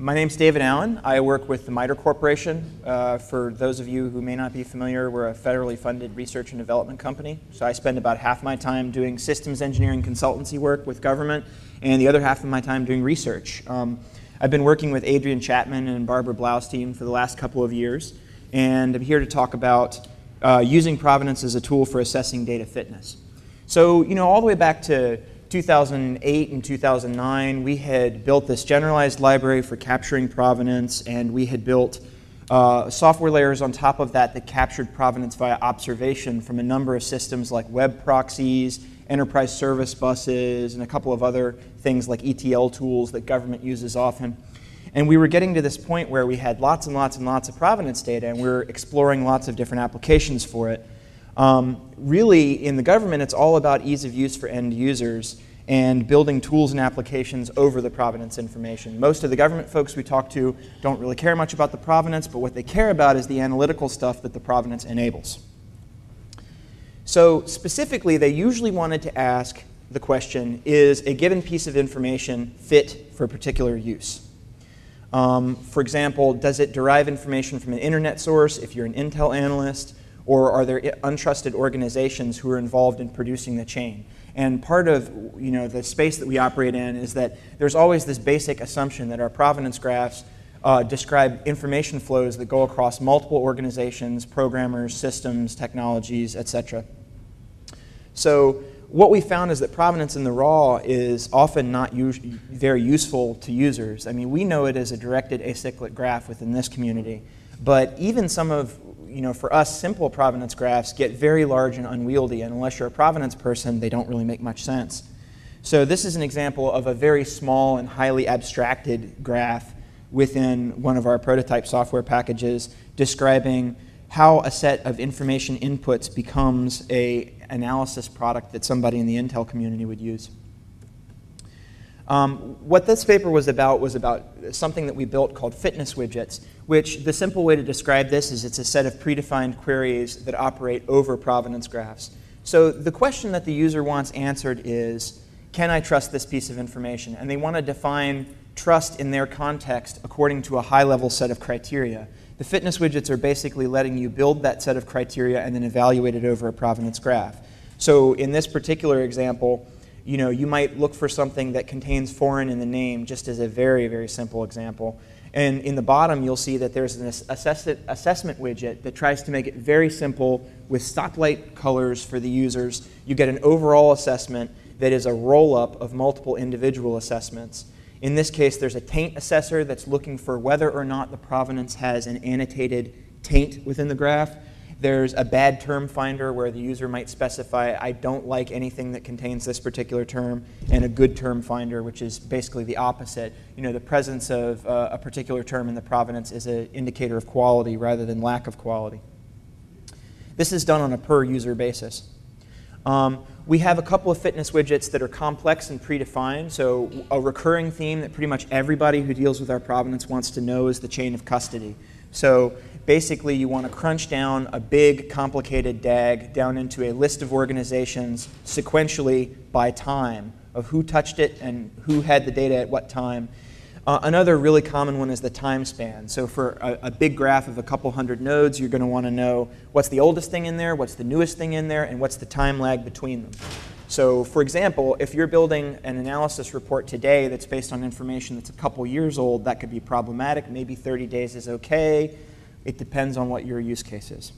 My name's David Allen. I work with the MITRE Corporation. For those of you who may not be familiar, we're a federally funded research and development company. So I spend about half my time doing systems engineering consultancy work with government and the other half of my time doing research. I've been working with Adrian Chapman and Barbara Blaustein for the last couple of years, and I'm here to talk about using provenance as a tool for assessing data fitness. So, all the way back to 2008 and 2009, we had built this generalized library for capturing provenance, and we had built software layers on top of that that captured provenance via observation from a number of systems like web proxies, enterprise service buses, and a couple of other things like ETL tools that government uses often. And we were getting to this point where we had lots and lots and lots of provenance data, and we were exploring lots of different applications for it. Really, in the government, it's all about ease of use for end users and building tools and applications over the provenance information. Most of the government folks we talk to don't really care much about the provenance, but what they care about is the analytical stuff that the provenance enables. So specifically, they usually wanted to ask the question, is a given piece of information fit for a particular use? For example, does it derive information from an internet source if you're an Intel analyst? Or are there untrusted organizations who are involved in producing the chain? And part of the space that we operate in is that there's always this basic assumption that our provenance graphs describe information flows that go across multiple organizations, programmers, systems, technologies, etc. So what we found is that provenance in the raw is often not very useful to users. I mean, we know it as a directed acyclic graph within this community, but even some of for us, simple provenance graphs get very large and unwieldy, and unless you're a provenance person, they don't really make much sense. So this is an example of a very small and highly abstracted graph within one of our prototype software packages describing how a set of information inputs becomes an analysis product that somebody in the Intel community would use. What this paper was about something that we built called fitness widgets, which the simple way to describe this is it's a set of predefined queries that operate over provenance graphs. So the question that the user wants answered is, can I trust this piece of information? And they want to define trust in their context according to a high-level set of criteria. The fitness widgets are basically letting you build that set of criteria and then evaluate it over a provenance graph. So in this particular example, you might look for something that contains foreign in the name, just as a very, very simple example. And in the bottom, you'll see that there's an assessment widget that tries to make it very simple with stoplight colors for the users. You get an overall assessment that is a roll-up of multiple individual assessments. In this case, there's a taint assessor that's looking for whether or not the provenance has an annotated taint within the graph. There's a bad term finder where the user might specify, I don't like anything that contains this particular term, and a good term finder, which is basically the opposite. The presence of a particular term in the provenance is an indicator of quality rather than lack of quality. This is done on a per user basis. We have a couple of fitness widgets that are complex and predefined. So a recurring theme that pretty much everybody who deals with our provenance wants to know is the chain of custody. So basically, you want to crunch down a big, complicated DAG down into a list of organizations sequentially by time of who touched it and who had the data at what time. Another really common one is the time span. So for a big graph of a couple hundred nodes, you're going to want to know what's the oldest thing in there, what's the newest thing in there, and what's the time lag between them. So for example, if you're building an analysis report today that's based on information that's a couple years old, that could be problematic. Maybe 30 days is okay. It depends on what your use case is.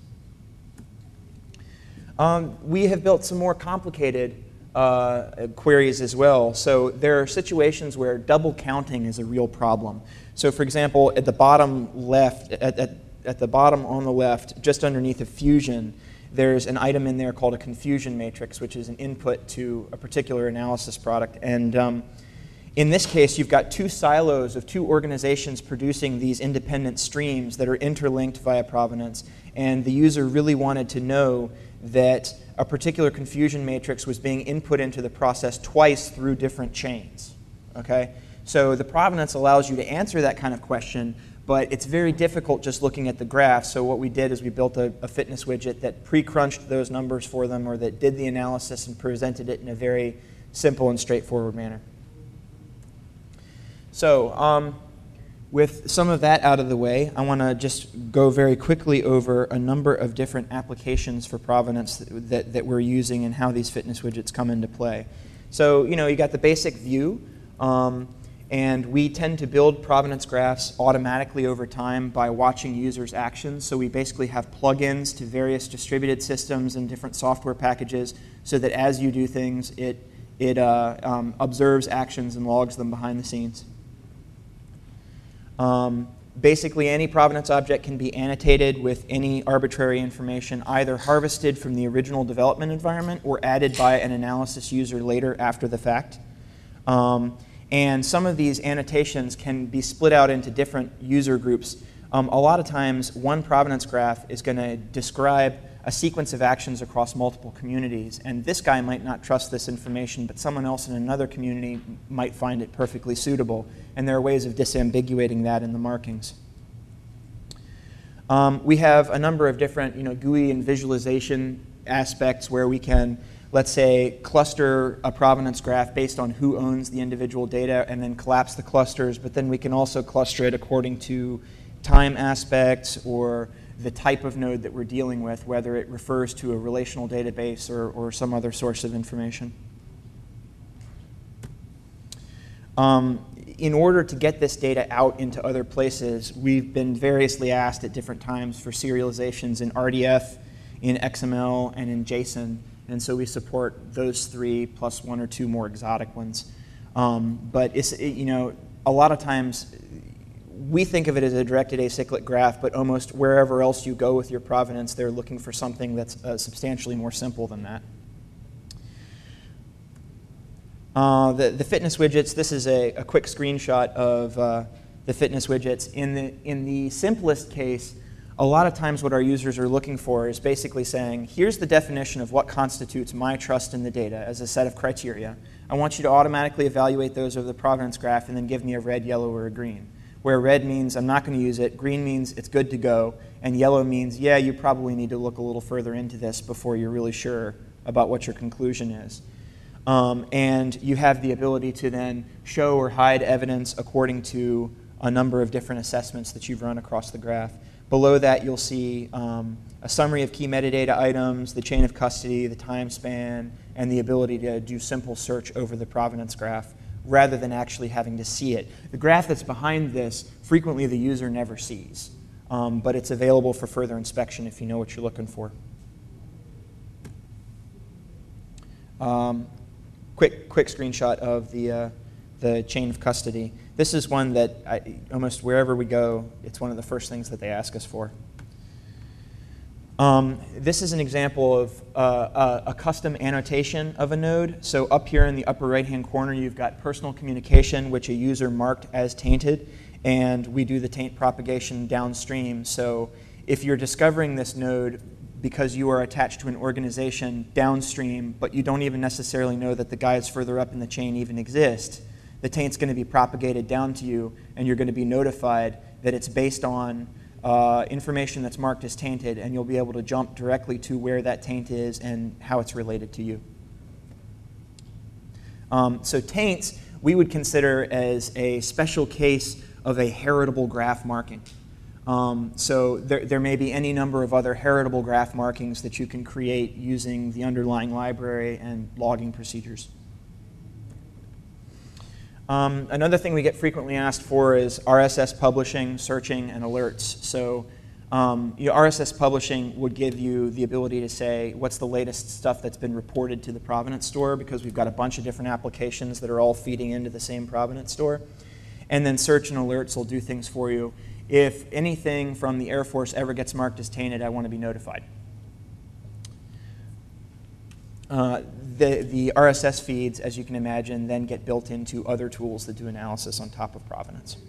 We have built some more complicated queries as well. So there are situations where double counting is a real problem. So for example, at the bottom left, at the bottom on the left, just underneath of fusion, there's an item in there called a confusion matrix, which is an input to a particular analysis product. And in this case, you've got two silos of two organizations producing these independent streams that are interlinked via provenance. And the user really wanted to know that a particular confusion matrix was being input into the process twice through different chains. Okay? So the provenance allows you to answer that kind of question, but it's very difficult just looking at the graph. So what we did is we built a fitness widget that pre-crunched those numbers for them, or that did the analysis and presented it in a very simple and straightforward manner. So With some of that out of the way, I want to just go very quickly over a number of different applications for provenance that we're using and how these fitness widgets come into play. So, you got the basic view, and we tend to build provenance graphs automatically over time by watching users' actions. So we basically have plugins to various distributed systems and different software packages so that as you do things, it observes actions and logs them behind the scenes. Basically, any provenance object can be annotated with any arbitrary information, either harvested from the original development environment or added by an analysis user later after the fact. And some of these annotations can be split out into different user groups. A lot of times, one provenance graph is going to describe a sequence of actions across multiple communities. And this guy might not trust this information, but someone else in another community might find it perfectly suitable. And there are ways of disambiguating that in the markings. We have a number of different GUI and visualization aspects where we can, let's say, cluster a provenance graph based on who owns the individual data and then collapse the clusters. But then we can also cluster it according to time aspects or the type of node that we're dealing with, whether it refers to a relational database or some other source of information. In order to get this data out into other places, we've been variously asked at different times for serializations in RDF, in XML, and in JSON. And so we support those three plus one or two more exotic ones. But a lot of times we think of it as a directed acyclic graph, but almost wherever else you go with your provenance, they're looking for something that's substantially more simple than that. The fitness widgets, this is a quick screenshot of the fitness widgets. In the simplest case, a lot of times what our users are looking for is basically saying, here's the definition of what constitutes my trust in the data as a set of criteria. I want you to automatically evaluate those over the provenance graph and then give me a red, yellow, or a green. Where red means I'm not going to use it, green means it's good to go, and yellow means, yeah, you probably need to look a little further into this before you're really sure about what your conclusion is. And you have the ability to then show or hide evidence according to a number of different assessments that you've run across the graph. Below that, you'll see a summary of key metadata items, the chain of custody, the time span, and the ability to do simple search over the provenance graph rather than actually having to see it. The graph that's behind this, frequently the user never sees, but it's available for further inspection if you know what you're looking for. Quick screenshot of the chain of custody. This is one that almost wherever we go, it's one of the first things that they ask us for. This is an example of a custom annotation of a node. So up here in the upper right-hand corner, you've got personal communication, which a user marked as tainted, and we do the taint propagation downstream. So if you're discovering this node because you are attached to an organization downstream, but you don't even necessarily know that the guys further up in the chain even exist, the taint's going to be propagated down to you, and you're going to be notified that it's based on information that's marked as tainted, and you'll be able to jump directly to where that taint is and how it's related to you. So taints we would consider as a special case of a heritable graph marking. So there may be any number of other heritable graph markings that you can create using the underlying library and logging procedures. Another thing we get frequently asked for is RSS publishing, searching, and alerts. So RSS publishing would give you the ability to say what's the latest stuff that's been reported to the provenance store, because we've got a bunch of different applications that are all feeding into the same provenance store. And then search and alerts will do things for you. If anything from the Air Force ever gets marked as tainted, I want to be notified. The RSS feeds, as you can imagine, then get built into other tools that do analysis on top of provenance.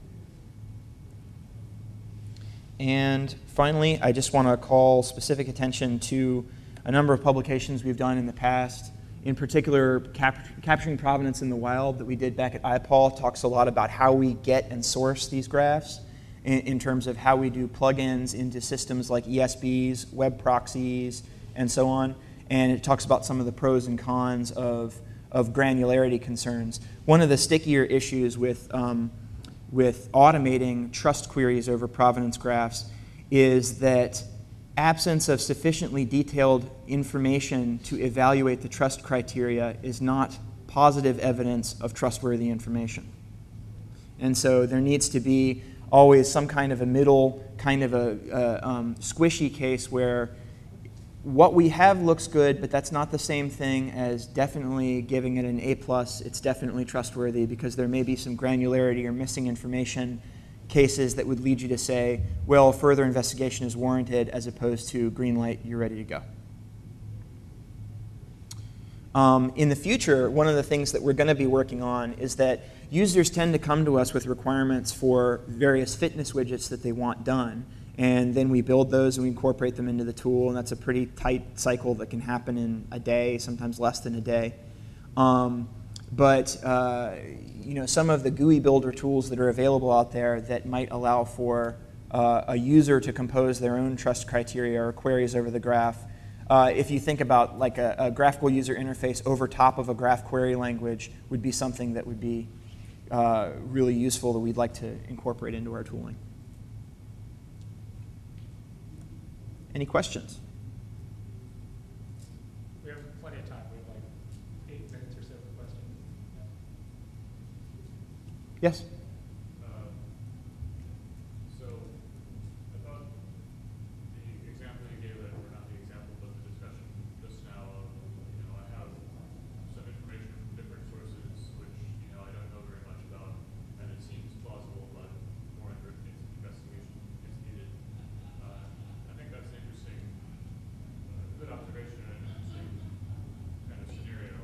And finally, I just want to call specific attention to a number of publications we've done in the past. In particular, Capturing Provenance in the Wild that we did back at IPOL talks a lot about how we get and source these graphs in terms of how we do plugins into systems like ESBs, web proxies, and so on. And it talks about some of the pros and cons of granularity concerns. One of the stickier issues with with automating trust queries over provenance graphs is that absence of sufficiently detailed information to evaluate the trust criteria is not positive evidence of trustworthy information. And so there needs to be always some kind of a middle, kind of a squishy case where what we have looks good, but that's not the same thing as definitely giving it an A+, it's definitely trustworthy, because there may be some granularity or missing information cases that would lead you to say, well, further investigation is warranted, as opposed to green light, you're ready to go. In the future, one of the things that we're going to be working on is that users tend to come to us with requirements for various fitness widgets that they want done. And then we build those and we incorporate them into the tool, and that's a pretty tight cycle that can happen in a day, sometimes less than a day. But some of the GUI builder tools that are available out there that might allow for a user to compose their own trust criteria or queries over the graph. If you think about like a graphical user interface over top of a graph query language would be something that would be really useful that we'd like to incorporate into our tooling. Any questions? We have plenty of time. We have like 8 minutes or so for questions. Yes? So I thought the example you gave, or not the example, but the discussion just now of, I have some information from different sources, which, I don't know very much about, and it seems plausible, but more investigation is needed. I think that's an interesting, good observation and an interesting kind of scenario.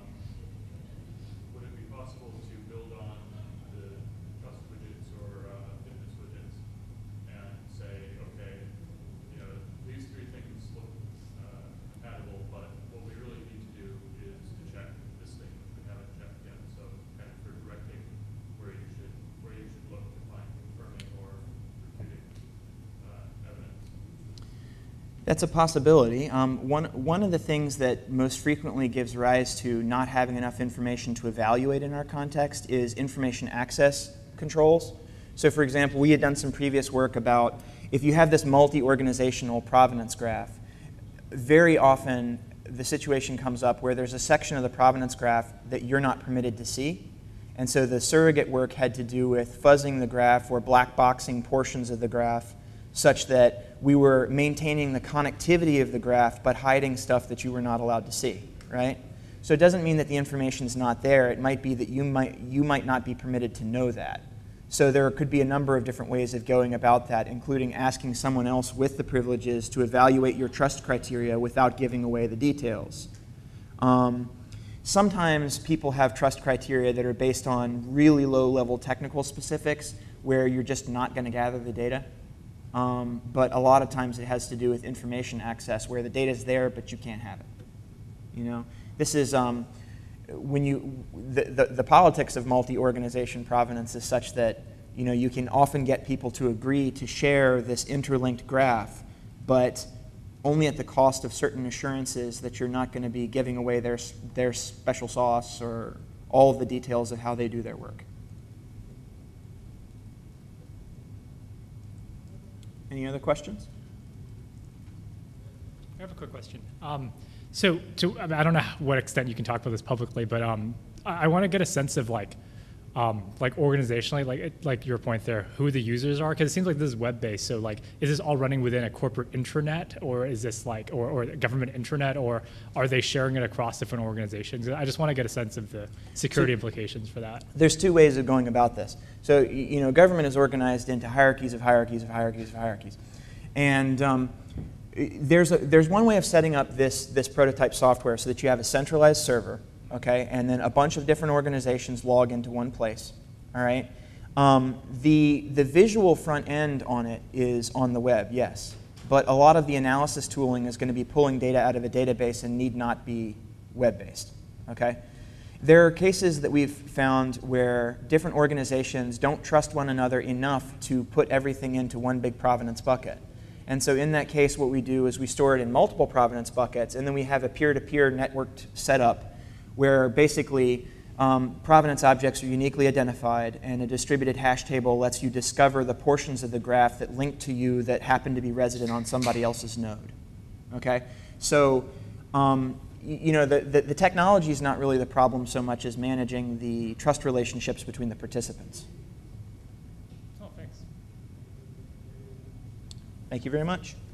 Would it be possible to build on the trust widgets or fitness widgets and say, okay, these 3 things look compatible, but what we really need to do is to check this thing which we haven't checked yet. So kind of for directing where you should look to find confirming or refuting evidence. That's a possibility. One of the things that most frequently gives rise to not having enough information to evaluate in our context is information access controls. So for example, we had done some previous work about if you have this multi-organizational provenance graph, very often the situation comes up where there's a section of the provenance graph that you're not permitted to see. And so the surrogate work had to do with fuzzing the graph or black boxing portions of the graph such that we were maintaining the connectivity of the graph but hiding stuff that you were not allowed to see, right? So it doesn't mean that the information is not there. It might be that you might not be permitted to know that. So there could be a number of different ways of going about that, including asking someone else with the privileges to evaluate your trust criteria without giving away the details. Sometimes people have trust criteria that are based on really low-level technical specifics where you're just not going to gather the data. But a lot of times it has to do with information access where the data is there but you can't have it. This is when the politics of multi-organization provenance is such that you can often get people to agree to share this interlinked graph, but only at the cost of certain assurances that you're not going to be giving away their special sauce or all of the details of how they do their work. Any other questions? I have a quick question. So I don't know what extent you can talk about this publicly, but I want to get a sense of like organizationally, like your point there, who the users are, because it seems like this is web-based. So like, is this all running within a corporate intranet, or is this like, or a government intranet, or are they sharing it across different organizations? I just want to get a sense of the security implications for that. There's 2 ways of going about this. So government is organized into hierarchies of hierarchies of hierarchies of hierarchies, and there's one way of setting up this prototype software so that you have a centralized server. Okay, and then a bunch of different organizations log into one place. All right, the visual front end on it is on the web, yes, but a lot of the analysis tooling is going to be pulling data out of a database and need not be web-based. Okay, there are cases that we've found where different organizations don't trust one another enough to put everything into one big provenance bucket. And so in that case, what we do is we store it in multiple provenance buckets, and then we have a peer-to-peer networked setup where basically Provenance objects are uniquely identified, and a distributed hash table lets you discover the portions of the graph that link to you that happen to be resident on somebody else's node. Okay? So, you know, the technology is not really the problem so much as managing the trust relationships between the participants. Oh, thanks. Thank you very much.